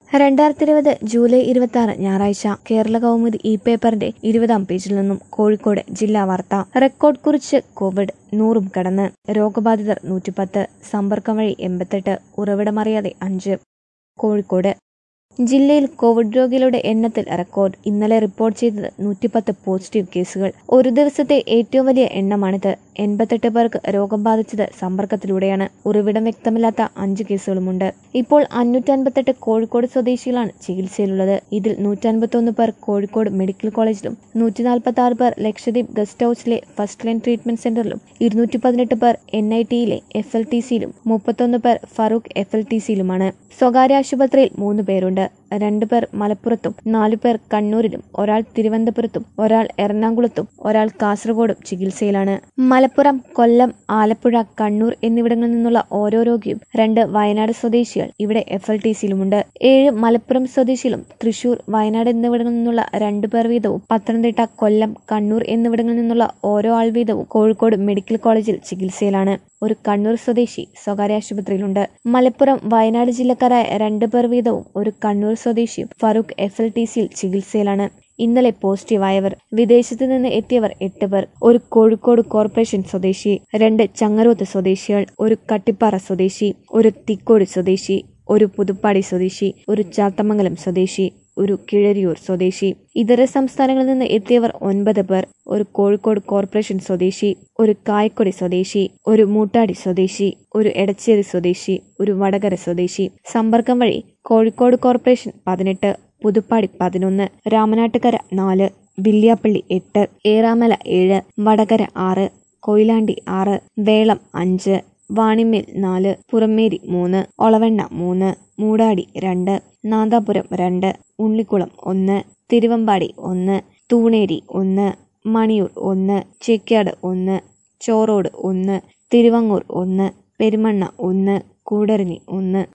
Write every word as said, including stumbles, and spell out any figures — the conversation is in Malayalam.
രണ്ടായിരത്തി ഇരുപത് ജൂലൈ ഇരുപത്തി ആറ് ഞായറാഴ്ച കേരള കൗമുദി ഇ പേപ്പറിന്റെ ഇരുപതാം പേജിൽ നിന്നും കോഴിക്കോട് ജില്ലാ വാർത്ത. റെക്കോർഡ് കുറിച്ച് കോവിഡ് നൂറും കടന്ന് രോഗബാധിതർ നൂറ്റിപ്പത്ത്, സമ്പർക്കം വഴി എൺപത്തെട്ട്, ഉറവിടമറിയാതെ അഞ്ച്. കോഴിക്കോട് ജില്ലയിൽ കോവിഡ് രോഗികളുടെ എണ്ണത്തിൽ റെക്കോർഡ്. ഇന്നലെ റിപ്പോർട്ട് ചെയ്തത് നൂറ്റിപ്പത്ത് പോസിറ്റീവ് കേസുകൾ. ഒരു ദിവസത്തെ ഏറ്റവും വലിയ എണ്ണമാണിത്. എൺപത്തെട്ട് പേർക്ക് രോഗം ബാധിച്ചത് സമ്പർക്കത്തിലൂടെയാണ്. ഉറവിടം വ്യക്തമില്ലാത്ത അഞ്ച് കേസുകളുമുണ്ട്. ഇപ്പോൾ അഞ്ഞൂറ്റി അൻപത്തെട്ട് കോഴിക്കോട് സ്വദേശികളാണ് ചികിത്സയിലുള്ളത്. ഇതിൽ നൂറ്റി അൻപത്തൊന്ന് പേർ കോഴിക്കോട് മെഡിക്കൽ കോളേജിലും നൂറ്റി നാൽപ്പത്തി ആറ് പേർ ലക്ഷദ്വീപ് ഗസ്റ്റ് ഹൌസിലെ ഫസ്റ്റ് ലൈൻ ട്രീറ്റ്മെന്റ് സെന്ററിലും ഇരുന്നൂറ്റി പതിനെട്ട് പേർ എൻ ഐ ടിയിലെ എഫ് എൽ ടി സിയിലും മുപ്പത്തൊന്ന് പേർ ഫറൂഖ് എഫ് എൽ ടി സിയിലുമാണ്. സ്വകാര്യ ആശുപത്രിയിൽ മൂന്ന് പേരുണ്ട്. രണ്ടു പേർ മലപ്പുറത്തും നാലു പേർ കണ്ണൂരിലും ഒരാൾ തിരുവനന്തപുരത്തും ഒരാൾ എറണാകുളത്തും ഒരാൾ കാസർഗോഡും ചികിത്സയിലാണ്. മലപ്പുറം, കൊല്ലം, ആലപ്പുഴ, കണ്ണൂർ എന്നിവിടങ്ങളിൽ നിന്നുള്ള ഓരോ രോഗിയും രണ്ട് വയനാട് സ്വദേശികൾ ഇവിടെ എഫ് എൽ ടി സിയിലുമുണ്ട്. ഏഴ് മലപ്പുറം സ്വദേശികളും തൃശൂർ, വയനാട് എന്നിവിടങ്ങളിൽ നിന്നുള്ള രണ്ടു പേർ വീതവും പത്തനംതിട്ട, കൊല്ലം, കണ്ണൂർ എന്നിവിടങ്ങളിൽ നിന്നുള്ള ഓരോ ആൾ വീതവും കോഴിക്കോട് മെഡിക്കൽ കോളേജിൽ ചികിത്സയിലാണ്. ഒരു കണ്ണൂർ സ്വദേശി സ്വകാര്യ ആശുപത്രിയിലുണ്ട്. മലപ്പുറം, വയനാട് ജില്ലക്കാരായ രണ്ടു പേർ വീതവും ഒരു കണ്ണൂർ സ്വദേശിയും ഫറൂഖ് എഫ് എൽ ടി സിയിൽ ചികിത്സയിലാണ്. ഇന്നലെ പോസിറ്റീവായവർ വിദേശത്ത് നിന്ന് എത്തിയവർ എട്ട് പേർ. ഒരു കോഴിക്കോട് കോർപ്പറേഷൻ സ്വദേശി, രണ്ട് ചങ്ങരോത്ത് സ്വദേശികൾ, ഒരു കട്ടിപ്പാറ സ്വദേശി, ഒരു തിക്കോടി സ്വദേശി, ഒരു പുതുപ്പാടി സ്വദേശി, ഒരു ചാത്തമംഗലം സ്വദേശി, ഒരു കിഴരിയൂർ സ്വദേശി. ഇതര സംസ്ഥാനങ്ങളിൽ നിന്ന് എത്തിയവർ ഒൻപത് പേർ. ഒരു കോഴിക്കോട് കോർപ്പറേഷൻ സ്വദേശി, ഒരു കായക്കൊടി സ്വദേശി, ഒരു മൂട്ടാടി സ്വദേശി, ഒരു എടച്ചേരി സ്വദേശി, ഒരു വടകര സ്വദേശി. സമ്പർക്കം വഴി കോഴിക്കോട് കോർപ്പറേഷൻ പതിനെട്ട്, പുതുപ്പാടി പതിനൊന്ന്, രാമനാട്ടുകര നാല്, വില്യാപ്പള്ളി എട്ട്, ഏറാമല ഏഴ്, വടകര ആറ്, കൊയിലാണ്ടി ആറ്, വേളം അഞ്ച്, വാണിമേൽ നാല്, പുറമേരി മൂന്ന്, ഒളവണ്ണ മൂന്ന്, മൂടാടി രണ്ട്, നാദാപുരം രണ്ട്, ഉണ്ണിക്കുളം ഒന്ന്, തിരുവമ്പാടി ഒന്ന്, തൂണേരി ഒന്ന്, മണിയൂർ ഒന്ന്, ചേക്യാട് ഒന്ന്, ചോറോട് ഒന്ന്, തിരുവങ്ങൂർ ഒന്ന്, പെരുമണ്ണ ഒന്ന്, കൂടരഞ്ഞി ഒന്ന്.